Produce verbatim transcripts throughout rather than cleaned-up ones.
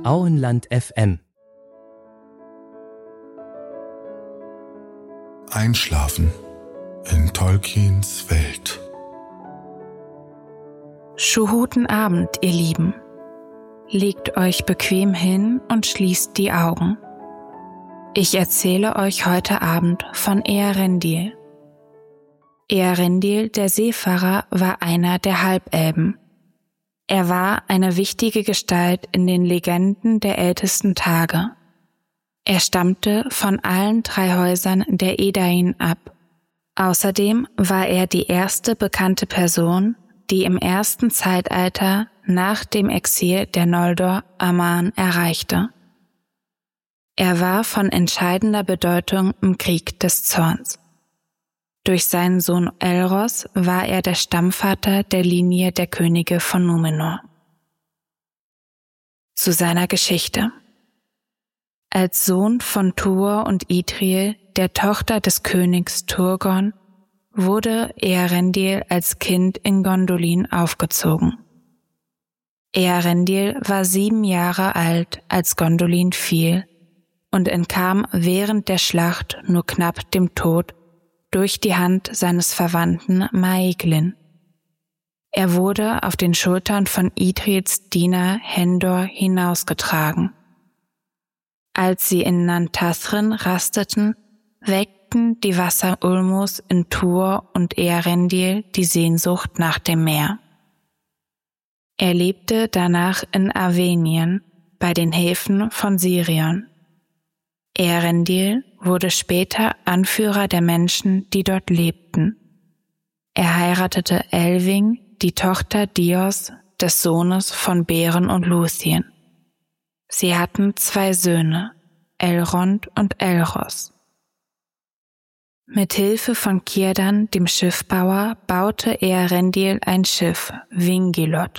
Auenland F M. Einschlafen in Tolkiens Welt. Schönen Abend, ihr Lieben. Legt euch bequem hin und schließt die Augen. Ich erzähle euch heute Abend von Eärendil. Eärendil, der Seefahrer, war einer der Halbelben. Er war eine wichtige Gestalt in den Legenden der ältesten Tage. Er stammte von allen drei Häusern der Edain ab. Außerdem war er die erste bekannte Person, die im ersten Zeitalter nach dem Exil der Noldor Aman erreichte. Er war von entscheidender Bedeutung im Krieg des Zorns. Durch seinen Sohn Elros war er der Stammvater der Linie der Könige von Númenor. Zu seiner Geschichte. Als Sohn von Tuor und Idril, der Tochter des Königs Turgon, wurde Eärendil als Kind in Gondolin aufgezogen. Eärendil war sieben Jahre alt, als Gondolin fiel, und entkam während der Schlacht nur knapp dem Tod durch die Hand seines Verwandten Maeglin. Er wurde auf den Schultern von Idrils Diener Hendor hinausgetragen. Als sie in Nantathrin rasteten, weckten die Wasser Ulmus in Tuor und Eärendil die Sehnsucht nach dem Meer. Er lebte danach in Arvenien bei den Häfen von Sirion. Eärendil wurde später Anführer der Menschen, die dort lebten. Er heiratete Elwing, die Tochter Dios, des Sohnes von Beren und Lúthien. Sie hatten zwei Söhne, Elrond und Elros. Mit Hilfe von Círdan, dem Schiffbauer, baute Eärendil ein Schiff, Vingilot.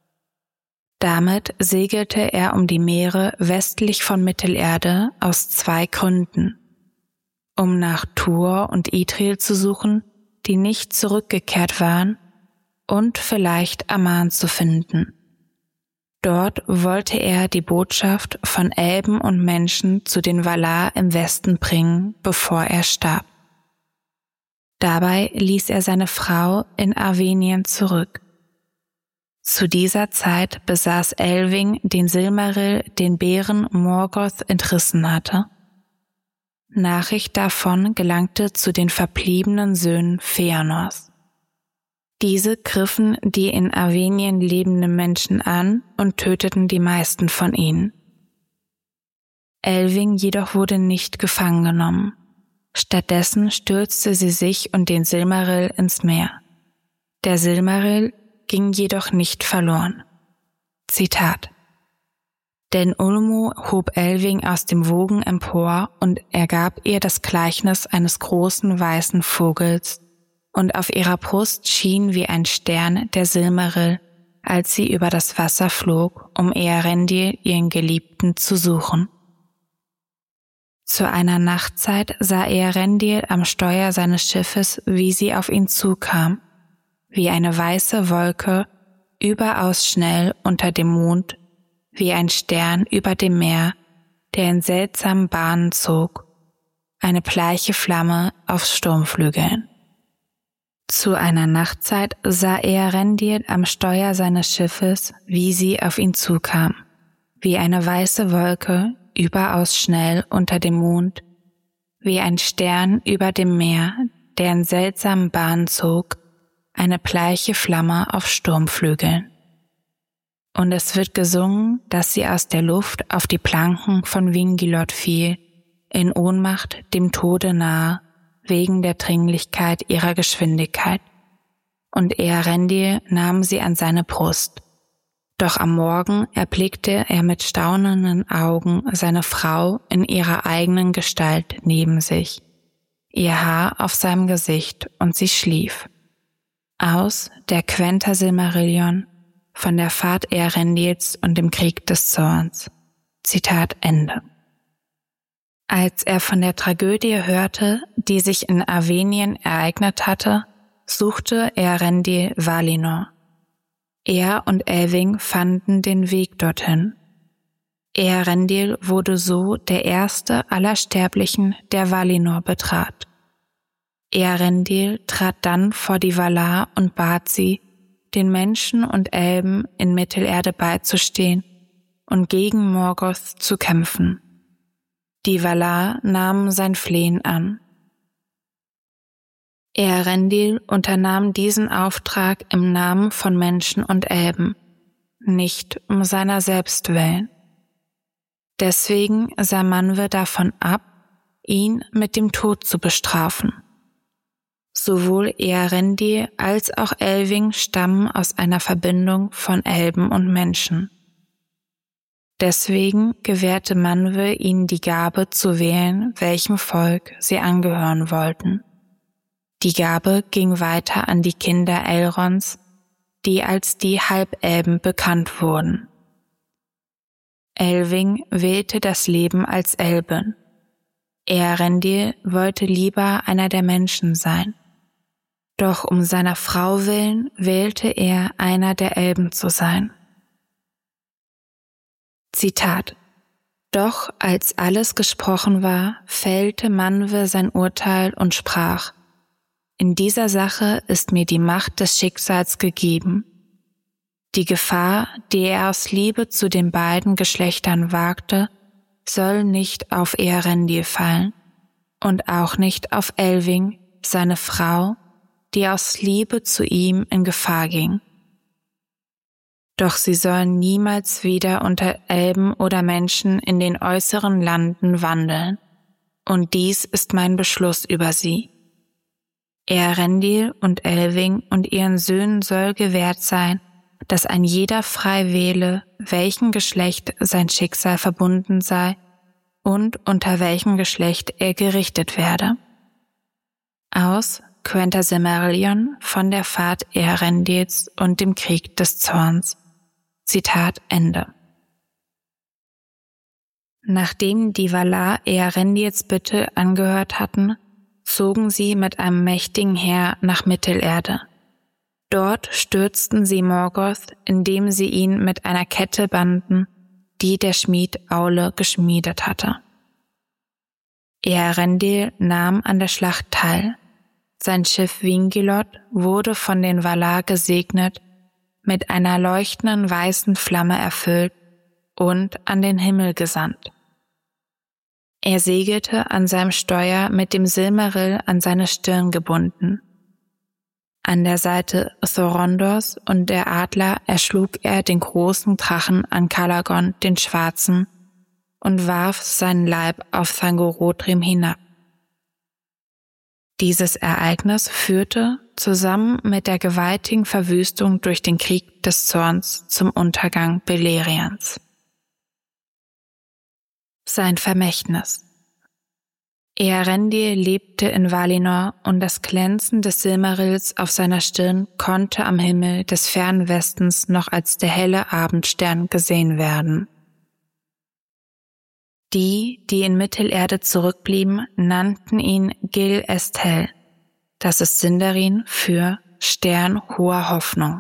Damit segelte er um die Meere westlich von Mittelerde aus zwei Gründen: um nach Tuor und Idril zu suchen, die nicht zurückgekehrt waren, und vielleicht Aman zu finden. Dort wollte er die Botschaft von Elben und Menschen zu den Valar im Westen bringen, bevor er starb. Dabei ließ er seine Frau in Arvenien zurück. Zu dieser Zeit besaß Elwing den Silmaril, den Beren Morgoth entrissen hatte. Nachricht davon gelangte zu den verbliebenen Söhnen Fëanors. Diese griffen die in Arvenien lebenden Menschen an und töteten die meisten von ihnen. Elwing jedoch wurde nicht gefangen genommen. Stattdessen stürzte sie sich und den Silmaril ins Meer. Der Silmaril ging jedoch nicht verloren. Zitat: Denn Ulmo hob Elwing aus dem Wogen empor und er gab ihr das Gleichnis eines großen weißen Vogels, und auf ihrer Brust schien wie ein Stern der Silmaril, als sie über das Wasser flog, um Eärendil, ihren Geliebten, zu suchen. Zu einer Nachtzeit sah Eärendil am Steuer seines Schiffes, wie sie auf ihn zukam, wie eine weiße Wolke, überaus schnell unter dem Mond, wie ein Stern über dem Meer, der in seltsamen Bahnen zog, eine bleiche Flamme auf Sturmflügeln. Zu einer Nachtzeit sah Eärendil am Steuer seines Schiffes, wie sie auf ihn zukam, wie eine weiße Wolke, überaus schnell unter dem Mond, wie ein Stern über dem Meer, der in seltsamen Bahnen zog, eine bleiche Flamme auf Sturmflügeln. Und es wird gesungen, dass sie aus der Luft auf die Planken von Vingilot fiel, in Ohnmacht dem Tode nahe, wegen der Dringlichkeit ihrer Geschwindigkeit. Und Eärendil nahm sie an seine Brust. Doch am Morgen erblickte er mit staunenden Augen seine Frau in ihrer eigenen Gestalt neben sich, ihr Haar auf seinem Gesicht, und sie schlief. Aus der Quenta Silmarillion, von der Fahrt Eärendils und dem Krieg des Zorns. Zitat Ende. Als er von der Tragödie hörte, die sich in Arvenien ereignet hatte, suchte Eärendil Valinor. Er und Elwing fanden den Weg dorthin. Eärendil wurde so der erste aller Sterblichen, der Valinor betrat. Eärendil trat dann vor die Valar und bat sie, den Menschen und Elben in Mittelerde beizustehen und gegen Morgoth zu kämpfen. Die Valar nahmen sein Flehen an. Eärendil unternahm diesen Auftrag im Namen von Menschen und Elben, nicht um seiner selbst willen. Deswegen sah Manwe davon ab, ihn mit dem Tod zu bestrafen. Sowohl Eärendil als auch Elwing stammen aus einer Verbindung von Elben und Menschen. Deswegen gewährte Manwe ihnen die Gabe zu wählen, welchem Volk sie angehören wollten. Die Gabe ging weiter an die Kinder Elrons, die als die Halbelben bekannt wurden. Elwing wählte das Leben als Elbin. Eärendil wollte lieber einer der Menschen sein. Doch um seiner Frau willen wählte er, einer der Elben zu sein. Zitat: Doch als alles gesprochen war, fällte Manwe sein Urteil und sprach: In dieser Sache ist mir die Macht des Schicksals gegeben. Die Gefahr, die er aus Liebe zu den beiden Geschlechtern wagte, soll nicht auf Eärendil fallen und auch nicht auf Elwing, seine Frau, die aus Liebe zu ihm in Gefahr ging. Doch sie sollen niemals wieder unter Elben oder Menschen in den äußeren Landen wandeln, und dies ist mein Beschluss über sie. Eärendil und Elwing und ihren Söhnen soll gewährt sein, dass ein jeder frei wähle, welchem Geschlecht sein Schicksal verbunden sei und unter welchem Geschlecht er gerichtet werde. Aus Quenta Silmarillion von der Fahrt Eärendils und dem Krieg des Zorns. Zitat Ende. Nachdem die Valar Eärendils Bitte angehört hatten, zogen sie mit einem mächtigen Heer nach Mittelerde. Dort stürzten sie Morgoth, indem sie ihn mit einer Kette banden, die der Schmied Aule geschmiedet hatte. Eärendil nahm an der Schlacht teil. Sein Schiff Vingilot wurde von den Valar gesegnet, mit einer leuchtenden weißen Flamme erfüllt und an den Himmel gesandt. Er segelte an seinem Steuer mit dem Silmaril an seine Stirn gebunden. An der Seite Thorondors und der Adler erschlug er den großen Drachen Ankalagon, den Schwarzen, und warf seinen Leib auf Thangorodrim hinab. Dieses Ereignis führte, zusammen mit der gewaltigen Verwüstung durch den Krieg des Zorns, zum Untergang Beleriands. Sein Vermächtnis. Eärendil lebte in Valinor und das Glänzen des Silmarils auf seiner Stirn konnte am Himmel des fernen Westens noch als der helle Abendstern gesehen werden. Die, die in Mittelerde zurückblieben, nannten ihn Gil Estel, das ist Sindarin für Stern hoher Hoffnung.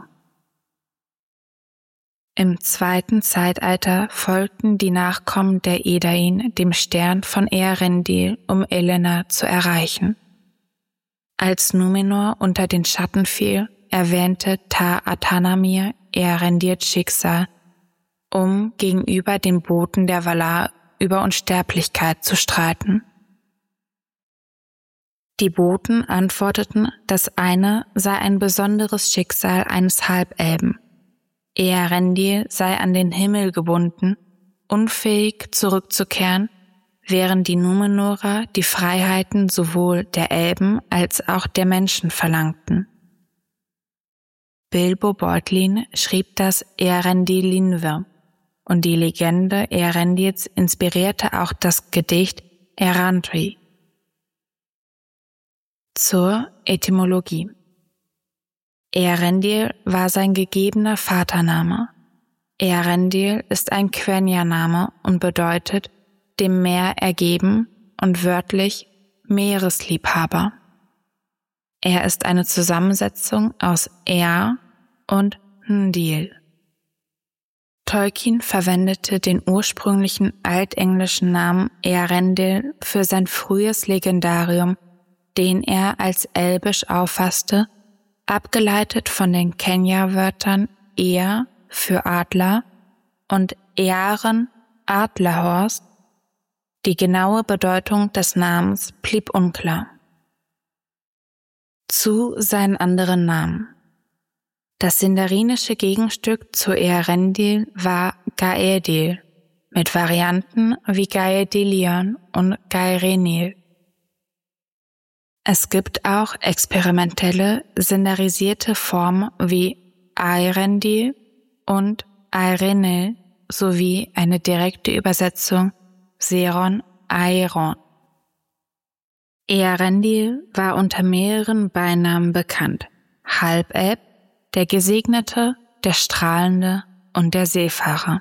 Im zweiten Zeitalter folgten die Nachkommen der Edain dem Stern von Eärendil, um Elena zu erreichen. Als Numenor unter den Schatten fiel, erwähnte Ta-Atanamir Eärendils Schicksal, um gegenüber den Boten der Valar über Unsterblichkeit zu streiten. Die Boten antworteten, das eine sei ein besonderes Schicksal eines Halbelben. Eärendil sei an den Himmel gebunden, unfähig zurückzukehren, während die Numenorer die Freiheiten sowohl der Elben als auch der Menschen verlangten. Bilbo Beutlin schrieb das Eärendil-Linwe, und die Legende Eärendils inspirierte auch das Gedicht Errantri. Zur Etymologie. Eärendil war sein gegebener Vatername. Eärendil ist ein Quenya-Name und bedeutet dem Meer ergeben und wörtlich Meeresliebhaber. Er ist eine Zusammensetzung aus Eär und Ndil. Tolkien verwendete den ursprünglichen altenglischen Namen Eärendil für sein frühes Legendarium, den er als elbisch auffasste, abgeleitet von den Quenya-Wörtern Eär für Adler und Earen Adlerhorst. Die genaue Bedeutung des Namens blieb unklar. Zu seinen anderen Namen. Das sindarinische Gegenstück zu Eärendil war Gaedil, mit Varianten wie Gaedilion und Gaerenil. Es gibt auch experimentelle, sindarisierte Formen wie Eärendil und Eärendil sowie eine direkte Übersetzung Seron Aeron. Eärendil war unter mehreren Beinamen bekannt: Halbelb, der Gesegnete, der Strahlende und der Seefahrer.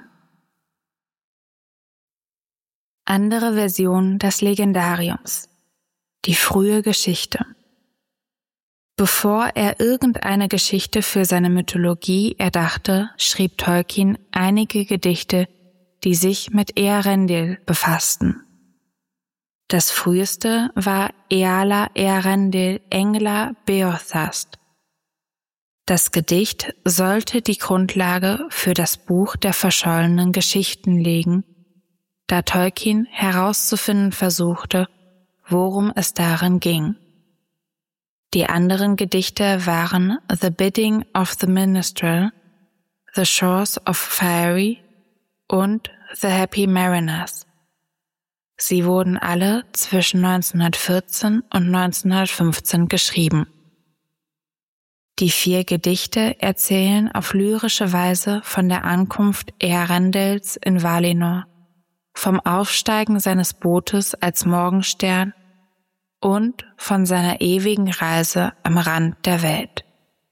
Andere Versionen des Legendariums. Die frühe Geschichte. Bevor er irgendeine Geschichte für seine Mythologie erdachte, schrieb Tolkien einige Gedichte, die sich mit Eärendil befassten. Das früheste war Eala Eärendil Engla Beothast. Das Gedicht sollte die Grundlage für das Buch der verschollenen Geschichten legen, da Tolkien herauszufinden versuchte, worum es darin ging. Die anderen Gedichte waren The Bidding of the Minstrel, The Shores of Faerie und The Happy Mariners. Sie wurden alle zwischen neunzehnhundertvierzehn und neunzehnhundertfünfzehn geschrieben. Die vier Gedichte erzählen auf lyrische Weise von der Ankunft Eärendils in Valinor, vom Aufsteigen seines Bootes als Morgenstern und von seiner ewigen Reise am Rand der Welt.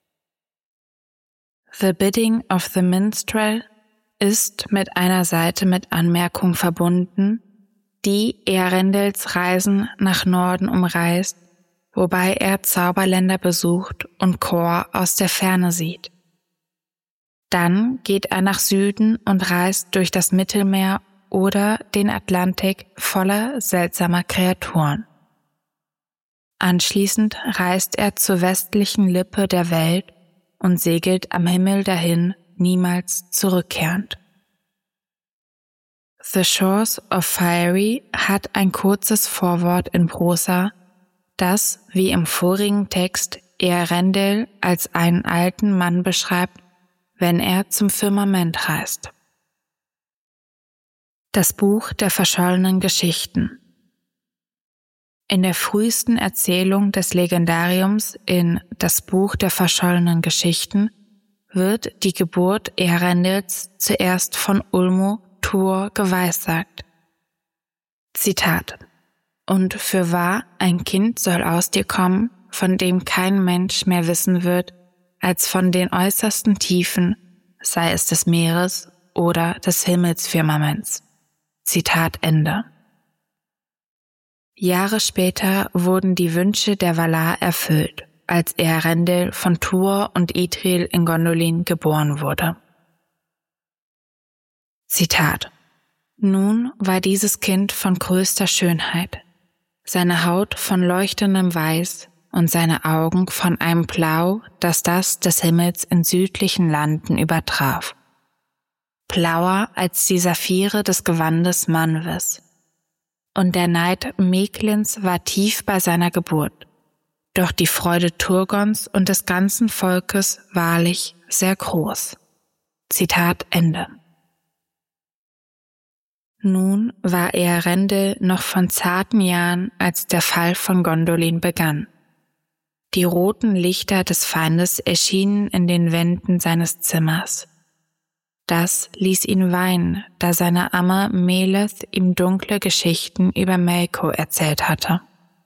The Bidding of the Minstrel ist mit einer Seite mit Anmerkung verbunden, die Eärendils Reisen nach Norden umreißt, wobei er Zauberländer besucht und Kor aus der Ferne sieht. Dann geht er nach Süden und reist durch das Mittelmeer oder den Atlantik voller seltsamer Kreaturen. Anschließend reist er zur westlichen Lippe der Welt und segelt am Himmel dahin, niemals zurückkehrend. The Shores of Faerie hat ein kurzes Vorwort in Prosa, das, wie im vorigen Text, Eärendil als einen alten Mann beschreibt, wenn er zum Firmament reist. Das Buch der verschollenen Geschichten. In der frühesten Erzählung des Legendariums in Das Buch der verschollenen Geschichten wird die Geburt Eärendils zuerst von Ulmo Tuor geweissagt. Zitat: Und fürwahr, ein Kind soll aus dir kommen, von dem kein Mensch mehr wissen wird, als von den äußersten Tiefen, sei es des Meeres oder des Himmelsfirmaments. Zitat Ende. Jahre später wurden die Wünsche der Valar erfüllt, als Eärendil von Tuor und Idril in Gondolin geboren wurde. Zitat: Nun war dieses Kind von größter Schönheit, seine Haut von leuchtendem Weiß und seine Augen von einem Blau, das das des Himmels in südlichen Landen übertraf. Blauer als die Saphire des Gewandes Manwës. Und der Neid Meklins war tief bei seiner Geburt, doch die Freude Turgons und des ganzen Volkes wahrlich sehr groß. Zitat Ende. Nun war Eärendil noch von zarten Jahren, als der Fall von Gondolin begann. Die roten Lichter des Feindes erschienen in den Wänden seines Zimmers. Das ließ ihn weinen, da seine Amme Meleth ihm dunkle Geschichten über Melkor erzählt hatte.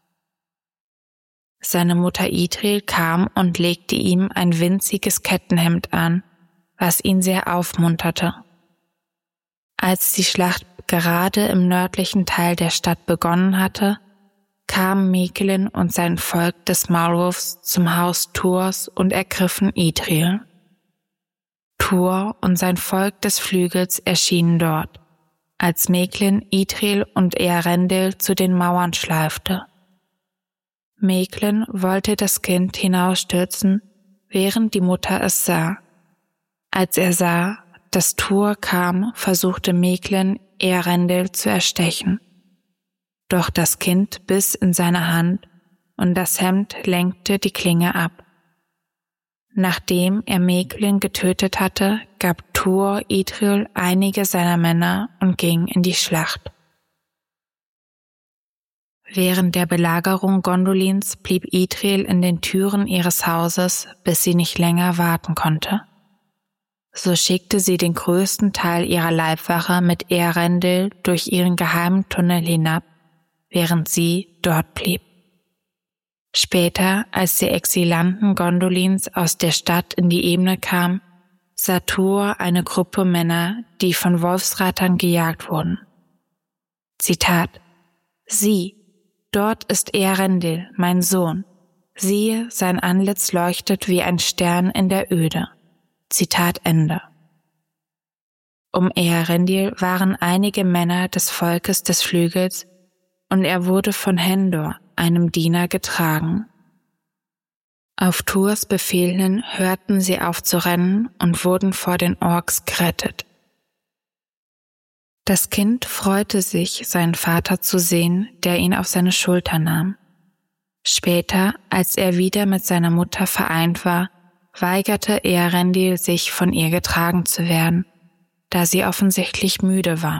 Seine Mutter Idril kam und legte ihm ein winziges Kettenhemd an, was ihn sehr aufmunterte. Als die Schlacht gerade im nördlichen Teil der Stadt begonnen hatte, kamen Mekelin und sein Volk des Maulwurfs zum Haus Tuors und ergriffen Idril. Tur und sein Volk des Flügels erschienen dort, als Meklin Ithril und Eärendil zu den Mauern schleifte. Meklin wollte das Kind hinausstürzen, während die Mutter es sah. Als er sah, dass Tur kam, versuchte Meklin, Eärendil zu erstechen. Doch das Kind biss in seine Hand und das Hemd lenkte die Klinge ab. Nachdem er Meklin getötet hatte, gab Tur Ithril einige seiner Männer und ging in die Schlacht. Während der Belagerung Gondolins blieb Ithril in den Türen ihres Hauses, bis sie nicht länger warten konnte. So schickte sie den größten Teil ihrer Leibwache mit Eärendil durch ihren geheimen Tunnel hinab, während sie dort blieb. Später, als die Exilanten Gondolins aus der Stadt in die Ebene kamen, sah Tur eine Gruppe Männer, die von Wolfsreitern gejagt wurden. Zitat: Sieh, dort ist Eärendil, mein Sohn. Siehe, sein Antlitz leuchtet wie ein Stern in der Öde. Zitat Ende. Um Eärendil waren einige Männer des Volkes des Flügels und er wurde von Hendor, einem Diener, getragen. Auf Turs Befehl hin hörten sie auf zu rennen und wurden vor den Orks gerettet. Das Kind freute sich, seinen Vater zu sehen, der ihn auf seine Schulter nahm. Später, als er wieder mit seiner Mutter vereint war, weigerte Eärendil sich, von ihr getragen zu werden, da sie offensichtlich müde war.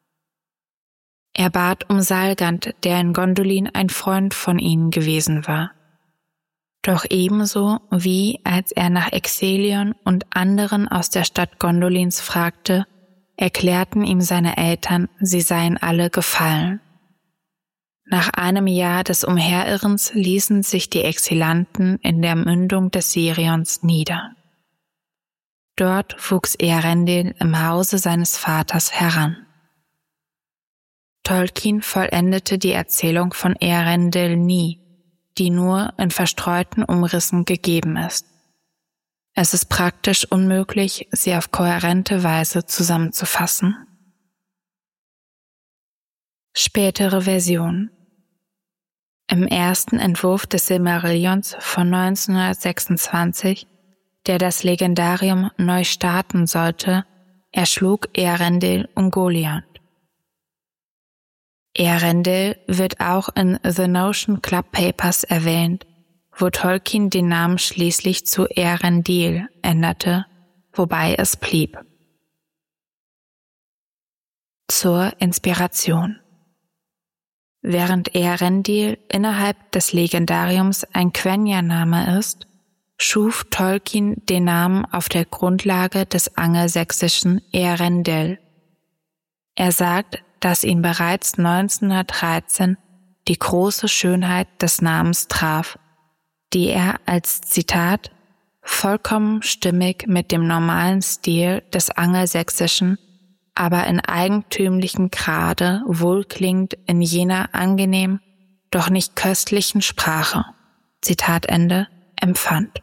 Er bat um Salgand, der in Gondolin ein Freund von ihnen gewesen war. Doch ebenso wie als er nach Exelion und anderen aus der Stadt Gondolins fragte, erklärten ihm seine Eltern, sie seien alle gefallen. Nach einem Jahr des Umherirrens ließen sich die Exilanten in der Mündung des Sirions nieder. Dort wuchs Eärendil im Hause seines Vaters heran. Tolkien vollendete die Erzählung von Eärendil nie, die nur in verstreuten Umrissen gegeben ist. Es ist praktisch unmöglich, sie auf kohärente Weise zusammenzufassen. Spätere Version. Im ersten Entwurf des Silmarillions von neunzehnhundertsechsundzwanzig, der das Legendarium neu starten sollte, erschlug Eärendil Ungoliant. Eärendil wird auch in The Notion Club Papers erwähnt, wo Tolkien den Namen schließlich zu Eärendil änderte, wobei es blieb. Zur Inspiration. Während Eärendil innerhalb des Legendariums ein Quenya-Name ist, schuf Tolkien den Namen auf der Grundlage des angelsächsischen Eärendil. Er sagt, dass ihn bereits neunzehnhundertdreizehn die große Schönheit des Namens traf, die er als Zitat vollkommen stimmig mit dem normalen Stil des Angelsächsischen, aber in eigentümlichem Grade wohlklingend in jener angenehm, doch nicht köstlichen Sprache, Zitat Ende, empfand.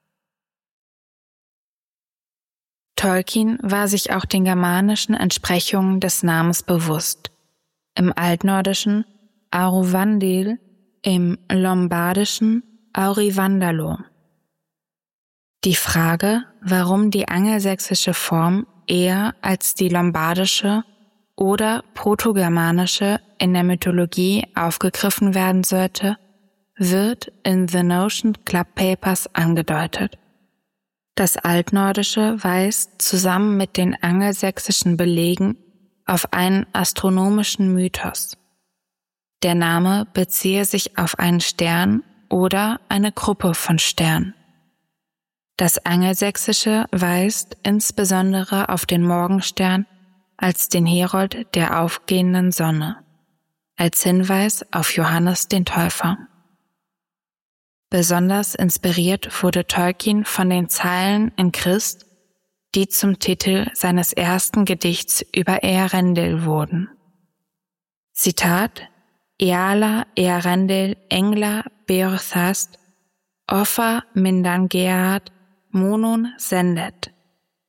Tolkien war sich auch den germanischen Entsprechungen des Namens bewusst. Im Altnordischen Auruvandil, im Lombardischen Aurivandalo. Die Frage, warum die angelsächsische Form eher als die lombardische oder protogermanische in der Mythologie aufgegriffen werden sollte, wird in The Notion Club Papers angedeutet. Das Altnordische weist zusammen mit den angelsächsischen Belegen auf einen astronomischen Mythos. Der Name beziehe sich auf einen Stern oder eine Gruppe von Sternen. Das Angelsächsische weist insbesondere auf den Morgenstern als den Herold der aufgehenden Sonne, als Hinweis auf Johannes den Täufer. Besonders inspiriert wurde Tolkien von den Zeilen in Christ, die zum Titel seines ersten Gedichts über Eärendil wurden. Zitat: Eala Eärendil Engla Beorthast Offa Mindangead Monon sendet.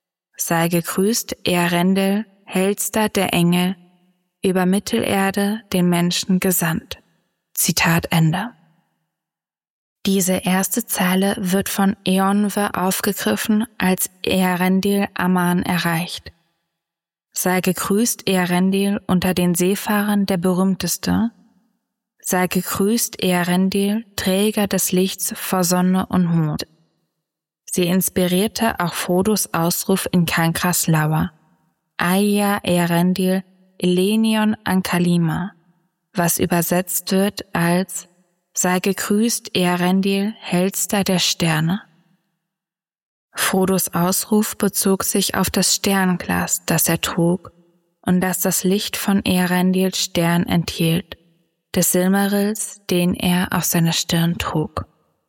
Sei gegrüßt, Eärendil, hellster der Engel, über Mittelerde den Menschen gesandt. Zitat Ende. Diese erste Zeile wird von Eonwe aufgegriffen, als Eärendil Amman erreicht. Sei gegrüßt, Eärendil, unter den Seefahrern der berühmteste. Sei gegrüßt, Eärendil, Träger des Lichts vor Sonne und Mond. Sie inspirierte auch Frodos Ausruf in Cancras Lauer. Aia Eärendil Elenion Ankalima, was übersetzt wird als Sei gegrüßt, Eärendil, hellster der Sterne. Frodos Ausruf bezog sich auf das Sternglas, das er trug und das das Licht von Eärendils Stern enthielt, des Silmarils, den er auf seiner Stirn trug.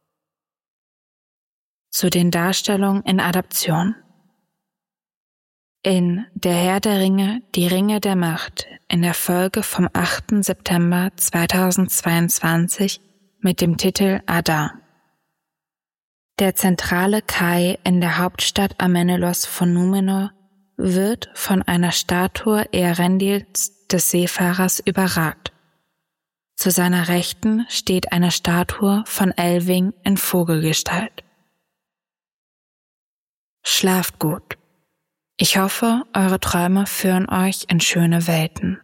Zu den Darstellungen in Adaption. In Der Herr der Ringe, die Ringe der Macht, in der Folge vom achten September zweitausendzweiundzwanzig mit dem Titel Adar. Der zentrale Kai in der Hauptstadt Amenelos von Númenor wird von einer Statue Eärendils des Seefahrers überragt. Zu seiner Rechten steht eine Statue von Elwing in Vogelgestalt. Schlaft gut. Ich hoffe, eure Träume führen euch in schöne Welten.